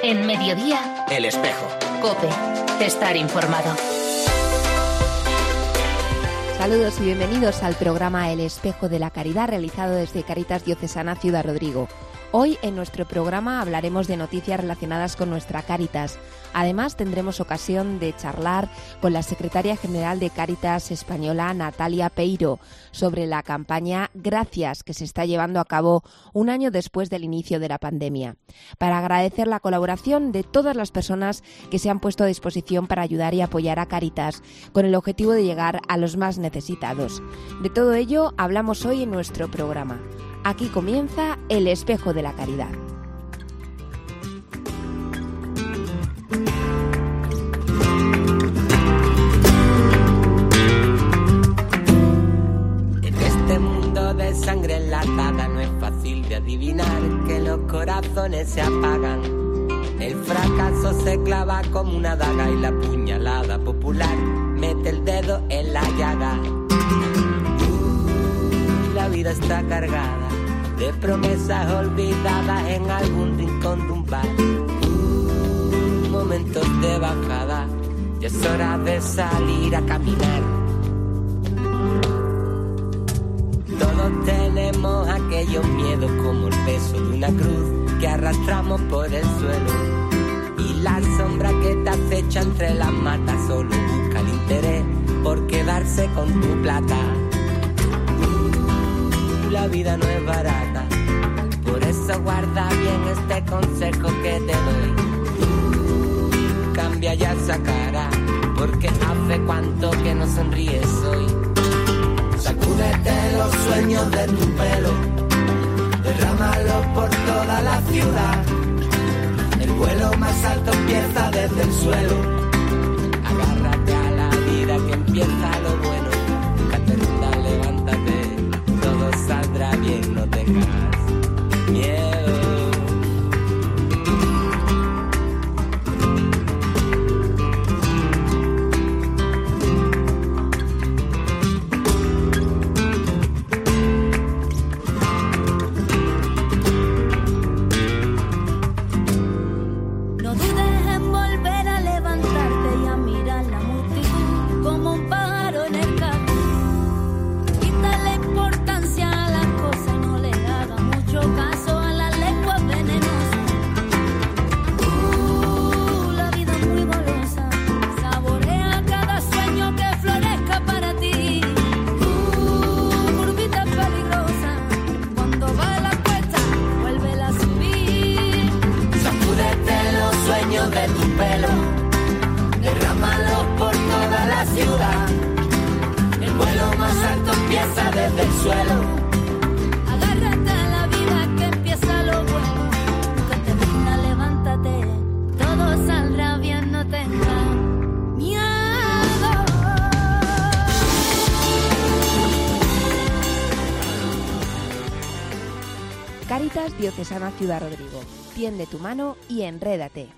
En Mediodía, El Espejo. COPE. Estar informado. Saludos y bienvenidos al programa El Espejo de la Caridad, realizado desde Cáritas Diocesana Ciudad Rodrigo. Hoy en nuestro programa hablaremos de noticias relacionadas con nuestra Cáritas. Además tendremos ocasión de charlar con la secretaria general de Cáritas Española, Natalia Peiro, sobre la campaña Gracias, que se está llevando a cabo un año después del inicio de la pandemia, para agradecer la colaboración de todas las personas que se han puesto a disposición para ayudar y apoyar a Cáritas, con el objetivo de llegar a los más necesitados. De todo ello hablamos hoy en nuestro programa. Aquí comienza El Espejo de la Caridad. En este mundo de sangre enlatada no es fácil de adivinar que los corazones se apagan. El fracaso se clava como una daga y la puñalada popular mete el dedo en la llaga. La vida está cargada de promesas olvidadas en algún rincón de un bar. Momentos de bajada, ya es hora de salir a caminar. Todos tenemos aquellos miedos como el peso de una cruz que arrastramos por el suelo. Y la sombra que te acecha entre las matas solo busca el interés por quedarse con tu plata. La vida no es barata, por eso guarda bien este consejo que te doy. Cambia ya esa cara, porque hace cuánto que no sonríes hoy. Sacúdete los sueños de tu pelo, derrámalos por toda la ciudad. El vuelo más alto empieza desde el suelo. Agárrate a la vida que empieza lo bueno. Caterina, levántate, todo saldrá bien, no tengas miedo. No dudes en volver a levantarte y a mirar la multitud como un pájaro en el campo. Quítale importancia a las cosas y no le haga mucho caso a las lenguas venenosas. La vida es muy golosa, saborea cada sueño que florezca para ti. Curvita peligrosa, cuando va a la cuesta, vuélvela a subir. Sacúdete los sueños de tu pelo, derrámalos por toda la ciudad. El vuelo más alto empieza desde el suelo. Agárrate a la vida que empieza lo bueno. Caterina, levántate, todo saldrá bien, no tengas miedo. Cáritas Diocesana Ciudad Rodrigo. Tiende tu mano y enrédate.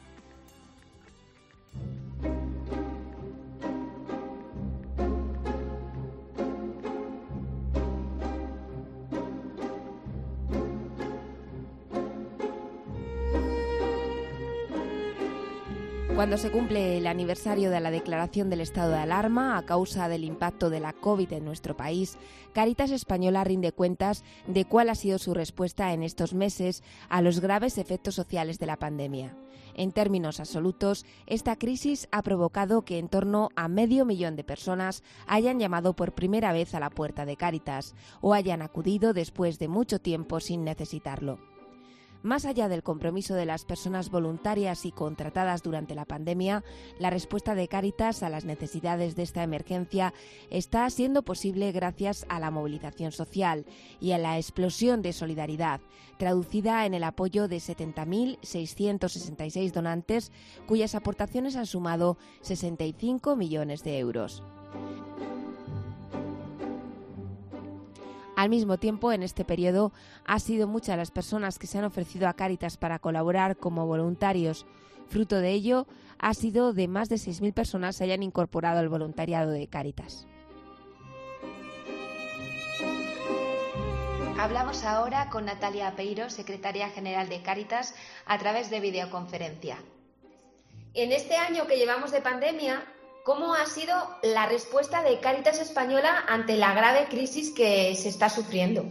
Cuando se cumple el aniversario de la declaración del estado de alarma a causa del impacto de la COVID en nuestro país, Cáritas Española rinde cuentas de cuál ha sido su respuesta en estos meses a los graves efectos sociales de la pandemia. En términos absolutos, esta crisis ha provocado que en torno a 500.000 de personas hayan llamado por primera vez a la puerta de Cáritas o hayan acudido después de mucho tiempo sin necesitarlo. Más allá del compromiso de las personas voluntarias y contratadas durante la pandemia, la respuesta de Cáritas a las necesidades de esta emergencia está siendo posible gracias a la movilización social y a la explosión de solidaridad, traducida en el apoyo de 70.666 donantes, cuyas aportaciones han sumado 65 millones de euros. Al mismo tiempo, en este periodo, ha sido muchas las personas que se han ofrecido a Cáritas para colaborar como voluntarios. Fruto de ello, ha sido de más de 6.000 personas se hayan incorporado al voluntariado de Cáritas. Hablamos ahora con Natalia Peiro, secretaria general de Cáritas, a través de videoconferencia. En este año que llevamos de pandemia, ¿cómo ha sido la respuesta de Cáritas Española ante la grave crisis que se está sufriendo?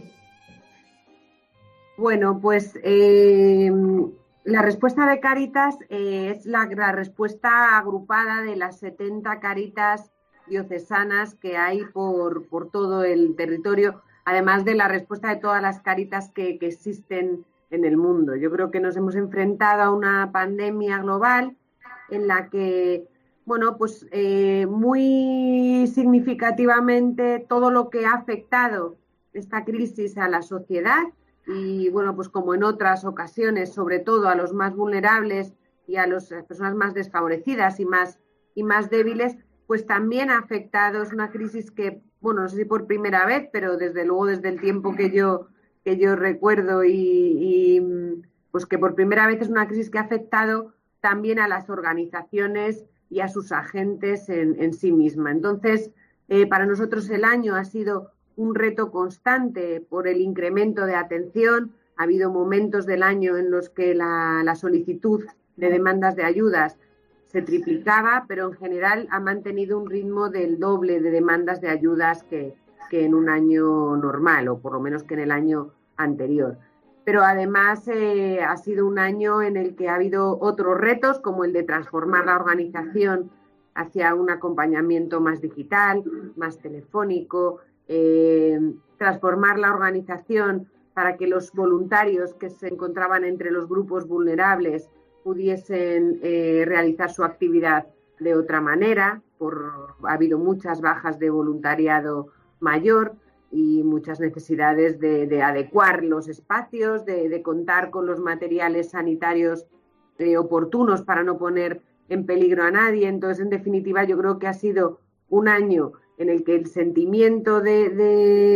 Bueno, pues la respuesta de Cáritas es la respuesta agrupada de las 70 Cáritas diocesanas que hay por todo el territorio, además de la respuesta de todas las Cáritas que existen en el mundo. Yo creo que nos hemos enfrentado a una pandemia global en la que, bueno, pues muy significativamente todo lo que ha afectado esta crisis a la sociedad y, bueno, pues como en otras ocasiones, sobre todo a los más vulnerables y a las personas más desfavorecidas y más débiles, pues también ha afectado. Es una crisis que, bueno, no sé si por primera vez, pero desde luego desde el tiempo que yo recuerdo y pues que por primera vez es una crisis que ha afectado también a las organizaciones y a sus agentes en sí misma. Entonces, para nosotros el año ha sido un reto constante por el incremento de atención. Ha habido momentos del año en los que la solicitud de demandas de ayudas se triplicaba, pero en general ha mantenido un ritmo del doble de demandas de ayudas que en un año normal, o por lo menos que en el año anterior. Pero además ha sido un año en el que ha habido otros retos, como el de transformar la organización hacia un acompañamiento más digital, más telefónico, transformar la organización para que los voluntarios que se encontraban entre los grupos vulnerables pudiesen realizar su actividad de otra manera. Ha habido muchas bajas de voluntariado mayor y muchas necesidades de adecuar los espacios, de contar con los materiales sanitarios oportunos para no poner en peligro a nadie. Entonces, en definitiva, yo creo que ha sido un año en el que el sentimiento de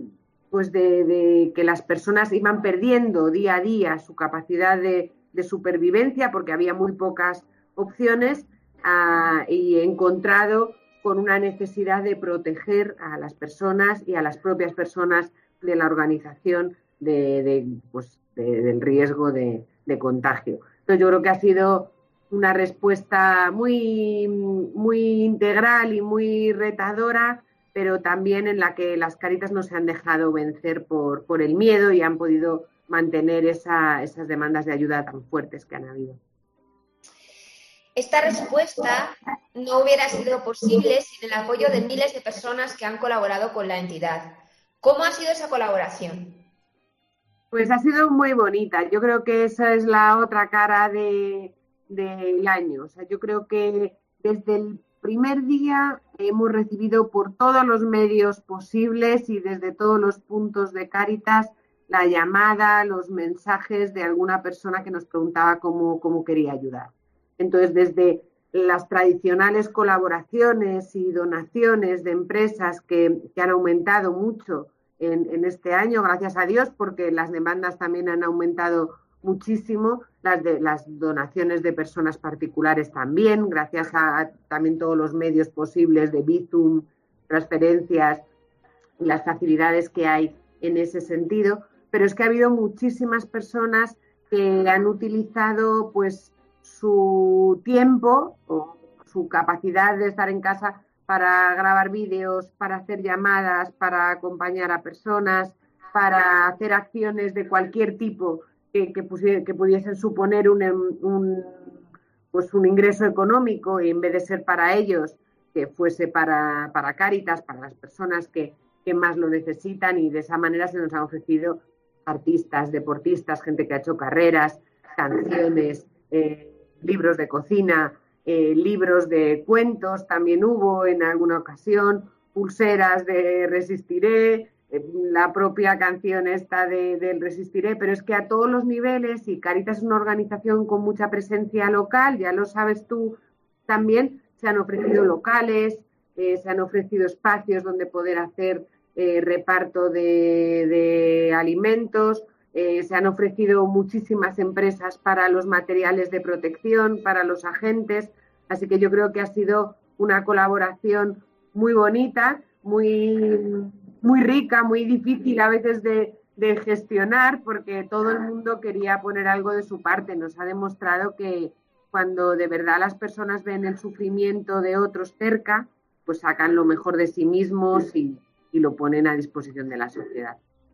que las personas iban perdiendo día a día su capacidad de supervivencia, porque había muy pocas opciones, y he encontrado con una necesidad de proteger a las personas y a las propias personas de la organización del riesgo de contagio. Entonces, yo creo que ha sido una respuesta muy, muy integral y muy retadora, pero también en la que las Cáritas no se han dejado vencer por el miedo y han podido mantener esas demandas de ayuda tan fuertes que han habido. Esta respuesta no hubiera sido posible sin el apoyo de miles de personas que han colaborado con la entidad. ¿Cómo ha sido esa colaboración? Pues ha sido muy bonita. Yo creo que esa es la otra cara del año. O sea, yo creo que desde el primer día hemos recibido por todos los medios posibles y desde todos los puntos de Cáritas la llamada, los mensajes de alguna persona que nos preguntaba cómo quería ayudar. Entonces, desde las tradicionales colaboraciones y donaciones de empresas que han aumentado mucho en este año, gracias a Dios, porque las demandas también han aumentado muchísimo, las donaciones de personas particulares también, gracias a también todos los medios posibles de Bizum, transferencias y las facilidades que hay en ese sentido. Pero es que ha habido muchísimas personas que han utilizado pues su tiempo o su capacidad de estar en casa para grabar vídeos, para hacer llamadas, para acompañar a personas, para hacer acciones de cualquier tipo que pudiesen suponer un ingreso económico, y en vez de ser para ellos, que fuese para Cáritas, para las personas que más lo necesitan. Y de esa manera se nos han ofrecido artistas, deportistas, gente que ha hecho carreras, canciones, libros de cocina, libros de cuentos también hubo en alguna ocasión, pulseras de Resistiré, la propia canción esta del Resistiré, pero es que a todos los niveles, y Cáritas es una organización con mucha presencia local, ya lo sabes tú también, se han ofrecido locales, se han ofrecido espacios donde poder hacer reparto de alimentos, se han ofrecido muchísimas empresas para los materiales de protección, para los agentes, así que yo creo que ha sido una colaboración muy bonita, muy rica, muy difícil a veces de de gestionar, porque todo el mundo quería poner algo de su parte. Nos ha demostrado que cuando de verdad las personas ven el sufrimiento de otros cerca, pues sacan lo mejor de sí mismos y lo ponen a disposición de la sociedad.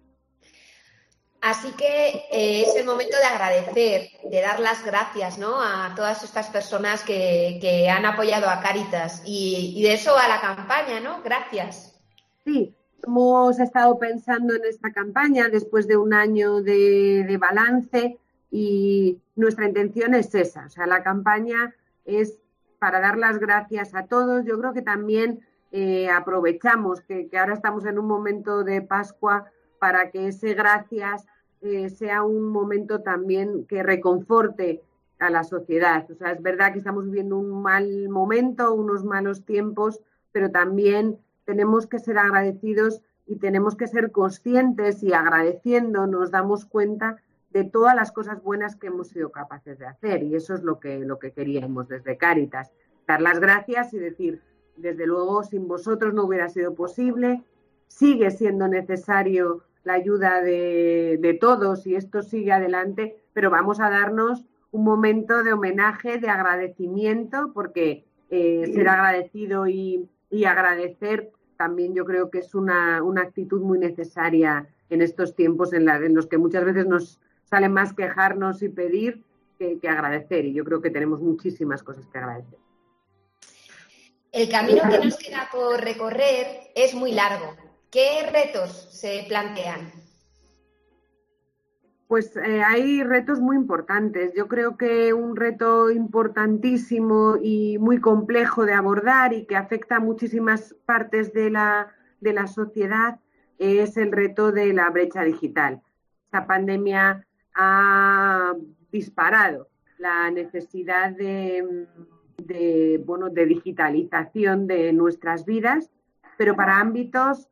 Así que es el momento de agradecer, de dar las gracias, ¿no?, a todas estas personas que han apoyado a Cáritas y de eso a la campaña, ¿no? Gracias. Sí, hemos estado pensando en esta campaña después de un año de balance y nuestra intención es esa. O sea, la campaña es para dar las gracias a todos. Yo creo que también aprovechamos que ahora estamos en un momento de Pascua para que ese gracias sea un momento también que reconforte a la sociedad. O sea, es verdad que estamos viviendo un mal momento, unos malos tiempos, pero también tenemos que ser agradecidos y tenemos que ser conscientes, y agradeciendo nos damos cuenta de todas las cosas buenas que hemos sido capaces de hacer, y eso es lo que queríamos desde Cáritas, dar las gracias y decir, desde luego, sin vosotros no hubiera sido posible, sigue siendo necesario la ayuda de todos y esto sigue adelante, pero vamos a darnos un momento de homenaje, de agradecimiento, porque ser agradecido y agradecer también yo creo que es una actitud muy necesaria en estos tiempos en los que muchas veces nos sale más quejarnos y pedir que agradecer, y yo creo que tenemos muchísimas cosas que agradecer. El camino que nos queda por recorrer es muy largo. ¿Qué retos se plantean? Pues hay retos muy importantes. Yo creo que un reto importantísimo y muy complejo de abordar y que afecta a muchísimas partes de la sociedad es el reto de la brecha digital. Esta pandemia ha disparado la necesidad de digitalización de nuestras vidas, pero para ámbitos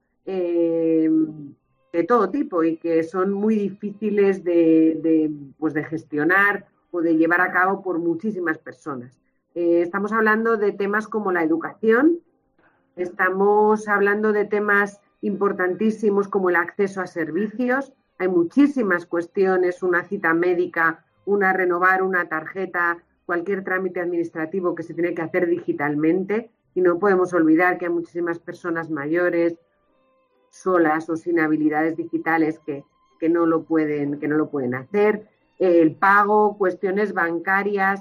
de todo tipo y que son muy difíciles de gestionar o de llevar a cabo por muchísimas personas. Estamos hablando de temas como la educación, estamos hablando de temas importantísimos como el acceso a servicios. Hay muchísimas cuestiones, una cita médica, renovar una tarjeta, cualquier trámite administrativo que se tiene que hacer digitalmente, y no podemos olvidar que hay muchísimas personas mayores, solas o sin habilidades digitales que no lo pueden hacer. El pago, cuestiones bancarias,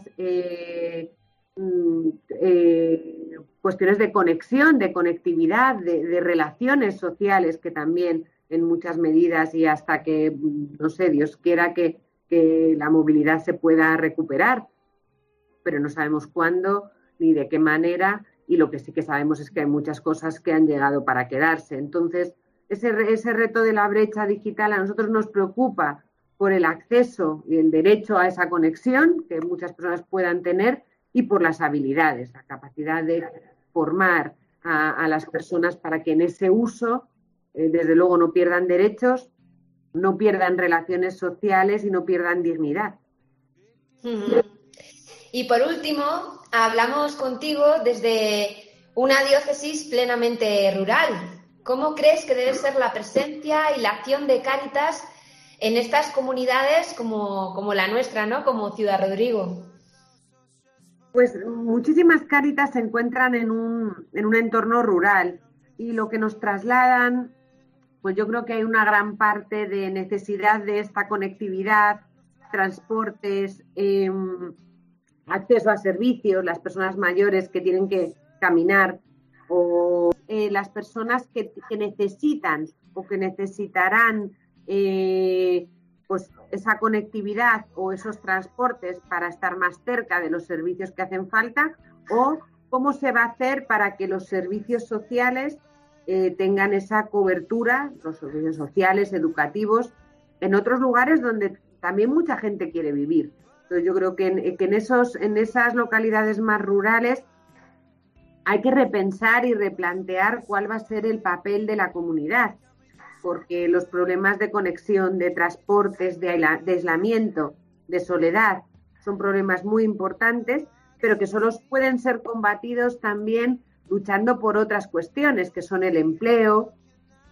cuestiones de conexión, de conectividad, de relaciones sociales que también en muchas medidas, y hasta que, no sé, Dios quiera que la movilidad se pueda recuperar, pero no sabemos cuándo ni de qué manera, y lo que sí que sabemos es que hay muchas cosas que han llegado para quedarse. Entonces, ese reto de la brecha digital a nosotros nos preocupa por el acceso y el derecho a esa conexión que muchas personas puedan tener, y por las habilidades, la capacidad de formar a las personas para que en ese uso, desde luego, no pierdan derechos, no pierdan relaciones sociales y no pierdan dignidad. Y por último, hablamos contigo desde una diócesis plenamente rural. ¿Cómo crees que debe ser la presencia y la acción de Cáritas en estas comunidades como la nuestra, ¿no?, como Ciudad Rodrigo? Pues muchísimas Cáritas se encuentran en un entorno rural, y lo que nos trasladan, pues yo creo que hay una gran parte de necesidad de esta conectividad, transportes, acceso a servicios, las personas mayores que tienen que caminar, o las personas que necesitan o que necesitarán pues esa conectividad o esos transportes para estar más cerca de los servicios que hacen falta, o cómo se va a hacer para que los servicios sociales tengan esa cobertura, los servicios sociales, educativos, en otros lugares donde también mucha gente quiere vivir. Entonces yo creo que en esas localidades más rurales hay que repensar y replantear cuál va a ser el papel de la comunidad, porque los problemas de conexión, de transportes, de aislamiento, de soledad, son problemas muy importantes, pero que solo pueden ser combatidos también luchando por otras cuestiones, que son el empleo,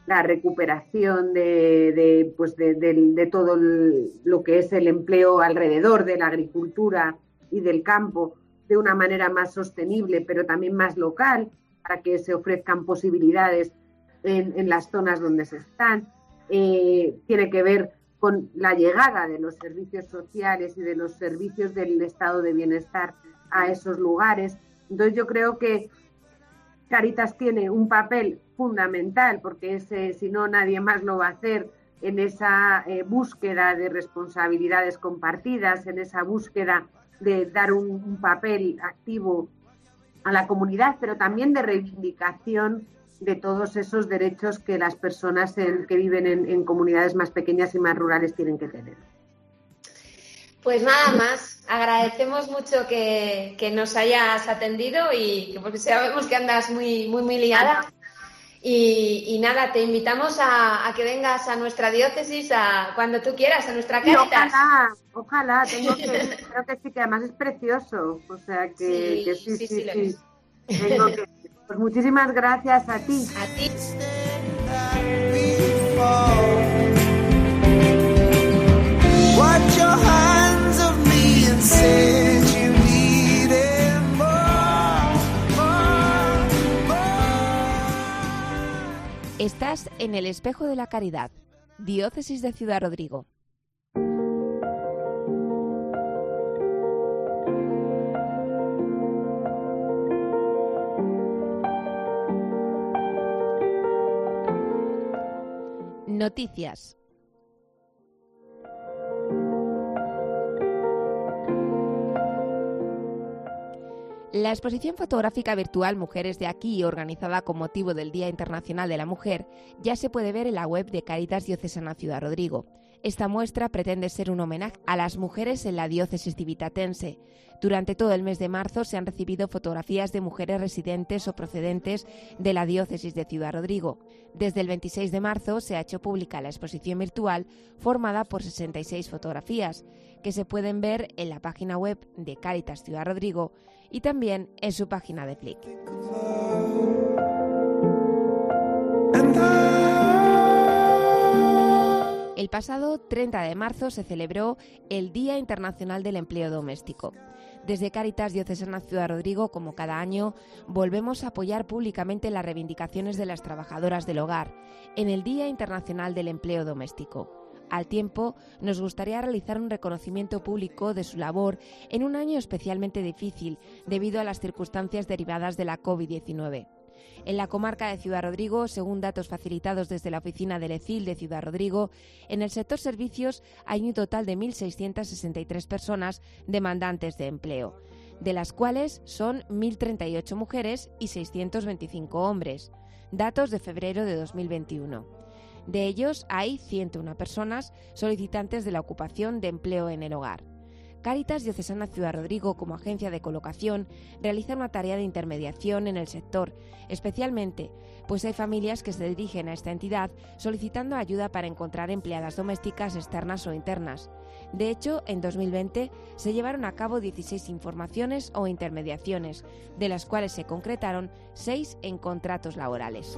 la recuperación de todo lo que es el empleo alrededor de la agricultura y del campo de una manera más sostenible, pero también más local, para que se ofrezcan posibilidades en las zonas donde se están. Tiene que ver con la llegada de los servicios sociales y de los servicios del estado de bienestar a esos lugares. Entonces yo creo que Cáritas tiene un papel fundamental, porque si no nadie más lo va a hacer, en esa búsqueda de responsabilidades compartidas, en esa búsqueda de dar un papel activo a la comunidad, pero también de reivindicación de todos esos derechos que las personas que viven en comunidades más pequeñas y más rurales tienen que tener. Pues nada más, agradecemos mucho que nos hayas atendido y porque sabemos que andas muy liada. Y nada, te invitamos a que vengas a nuestra diócesis cuando tú quieras, a nuestra Cáritas. Ojalá, creo que sí, que además es precioso, o sea que sí. Tengo que, pues muchísimas gracias a ti. A ti. Estás en el Espejo de la Caridad, Diócesis de Ciudad Rodrigo. Noticias. La exposición fotográfica virtual Mujeres de Aquí, organizada con motivo del Día Internacional de la Mujer, ya se puede ver en la web de Cáritas Diocesana Ciudad Rodrigo. Esta muestra pretende ser un homenaje a las mujeres en la diócesis civitatense. Durante todo el mes de marzo se han recibido fotografías de mujeres residentes o procedentes de la diócesis de Ciudad Rodrigo. Desde el 26 de marzo se ha hecho pública la exposición virtual formada por 66 fotografías, que se pueden ver en la página web de Cáritas Ciudad Rodrigo y también en su página de Flick. El pasado 30 de marzo se celebró el Día Internacional del Empleo Doméstico. Desde Cáritas Diocesana Ciudad Rodrigo, como cada año, volvemos a apoyar públicamente las reivindicaciones de las trabajadoras del hogar en el Día Internacional del Empleo Doméstico. Al tiempo, nos gustaría realizar un reconocimiento público de su labor en un año especialmente difícil debido a las circunstancias derivadas de la COVID-19. En la comarca de Ciudad Rodrigo, según datos facilitados desde la oficina del ECIL de Ciudad Rodrigo, en el sector servicios hay un total de 1.663 personas demandantes de empleo, de las cuales son 1.038 mujeres y 625 hombres, datos de febrero de 2021. De ellos hay 101 personas solicitantes de la ocupación de empleo en el hogar. Cáritas Diocesana Ciudad Rodrigo, como agencia de colocación, realiza una tarea de intermediación en el sector, especialmente pues hay familias que se dirigen a esta entidad solicitando ayuda para encontrar empleadas domésticas externas o internas. De hecho, en 2020 se llevaron a cabo 16 informaciones o intermediaciones, de las cuales se concretaron 6 en contratos laborales.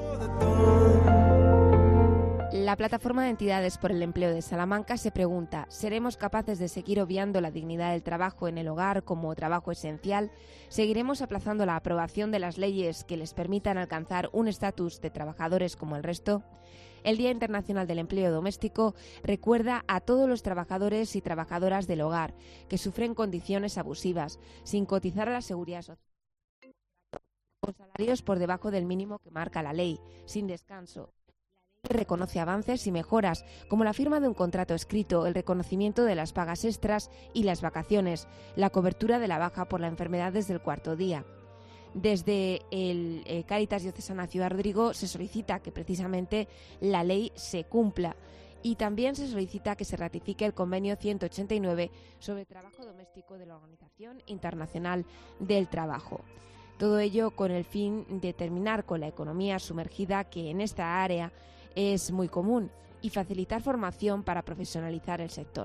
La Plataforma de Entidades por el Empleo de Salamanca se pregunta: ¿seremos capaces de seguir obviando la dignidad del trabajo en el hogar como trabajo esencial? ¿Seguiremos aplazando la aprobación de las leyes que les permitan alcanzar un estatus de trabajadores como el resto? El Día Internacional del Empleo Doméstico recuerda a todos los trabajadores y trabajadoras del hogar que sufren condiciones abusivas, sin cotizar a la seguridad social, con salarios por debajo del mínimo que marca la ley, sin descanso. Reconoce avances y mejoras, como la firma de un contrato escrito, el reconocimiento de las pagas extras y las vacaciones, la cobertura de la baja por la enfermedad desde el cuarto día. Desde el Cáritas Diocesana Ciudad Rodrigo se solicita que precisamente la ley se cumpla y también se solicita que se ratifique el convenio 189 sobre trabajo doméstico de la Organización Internacional del Trabajo. Todo ello con el fin de terminar con la economía sumergida, que en esta área es muy común, y facilitar formación para profesionalizar el sector.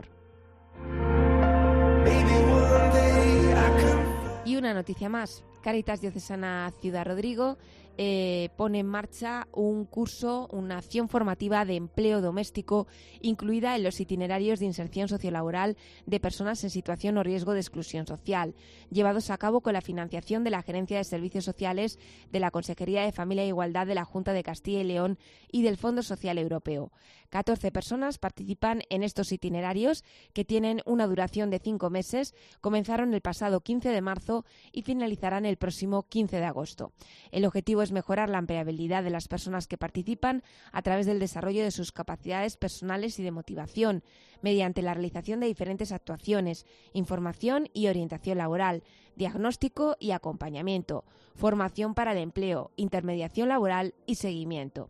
Y una noticia más. Cáritas Diocesana Ciudad Rodrigo pone en marcha un curso, una acción formativa de empleo doméstico incluida en los itinerarios de inserción sociolaboral de personas en situación o riesgo de exclusión social, llevados a cabo con la financiación de la Gerencia de Servicios Sociales de la Consejería de Familia e Igualdad de la Junta de Castilla y León y del Fondo Social Europeo. 14 personas participan en estos itinerarios que tienen una duración de 5 meses, comenzaron el pasado 15 de marzo y finalizarán el próximo 15 de agosto. El objetivo es mejorar la empleabilidad de las personas que participan a través del desarrollo de sus capacidades personales y de motivación, mediante la realización de diferentes actuaciones, información y orientación laboral, diagnóstico y acompañamiento, formación para el empleo, intermediación laboral y seguimiento.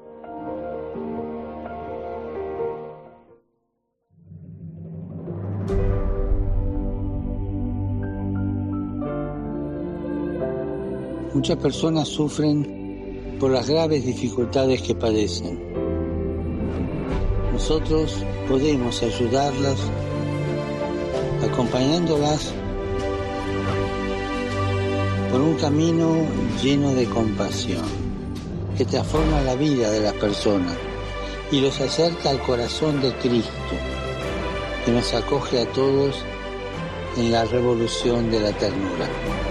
Muchas personas sufren por las graves dificultades que padecen. Nosotros podemos ayudarlas acompañándolas por un camino lleno de compasión que transforma la vida de las personas y los acerca al corazón de Cristo, que nos acoge a todos en la revolución de la ternura.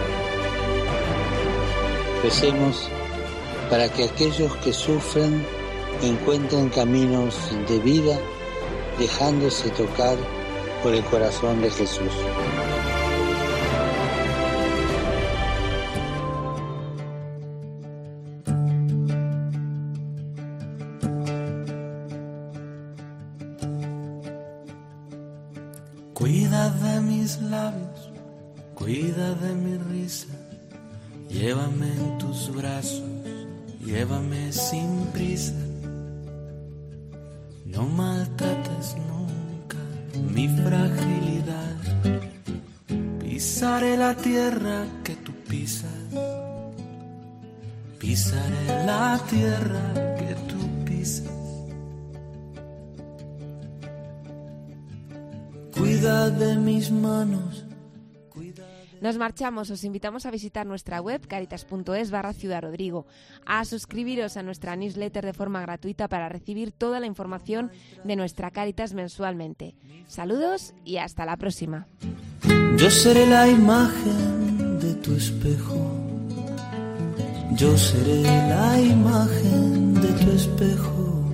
Recemos para que aquellos que sufren encuentren caminos de vida, dejándose tocar por el corazón de Jesús. Cuida de mis labios, cuida de mi risa. Llévame en tus brazos, llévame sin prisa. No maltrates nunca mi fragilidad. Pisaré la tierra que tú pisas. Pisaré la tierra que tú pisas. Cuida de mis manos. Nos marchamos, os invitamos a visitar nuestra web caritas.es/Ciudad Rodrigo, a suscribiros a nuestra newsletter de forma gratuita para recibir toda la información de nuestra Cáritas mensualmente. Saludos y hasta la próxima. Yo seré la imagen de tu espejo. Yo seré la imagen de tu espejo.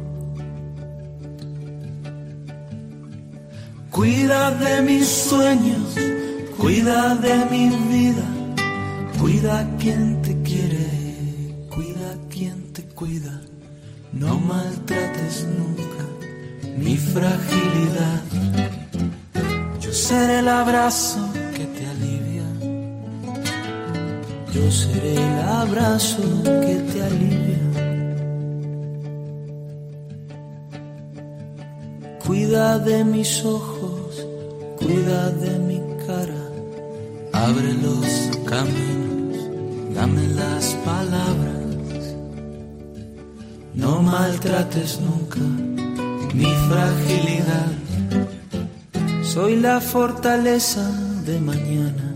Cuida de mis sueños. Cuida de mi vida, cuida a quien te quiere, cuida a quien te cuida. No maltrates nunca mi fragilidad. Yo seré el abrazo que te alivia. Yo seré el abrazo que te alivia. Cuida de mis ojos, cuida de mi cara. Abre los caminos, dame las palabras. No maltrates nunca mi fragilidad. Soy la fortaleza de mañana.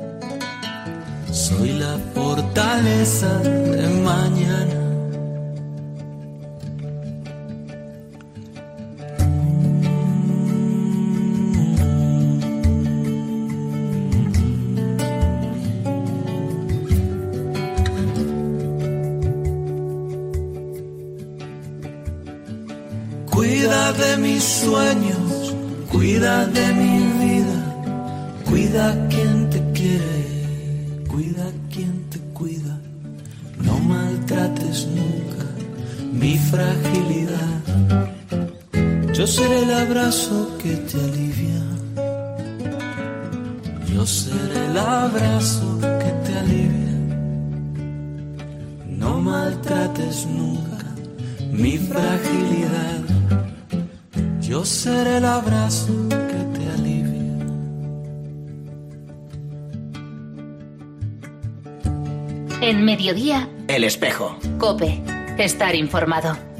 Soy la fortaleza de mañana. Cuida de mis sueños, cuida de mi vida, cuida a quien te quiere, cuida a quien te cuida. No maltrates nunca mi fragilidad. Yo seré el abrazo que te alivia. Yo seré el abrazo que te alivia. No maltrates nunca mi fragilidad. Yo seré el abrazo que te alivia. En Mediodía, El Espejo. COPE. Estar informado.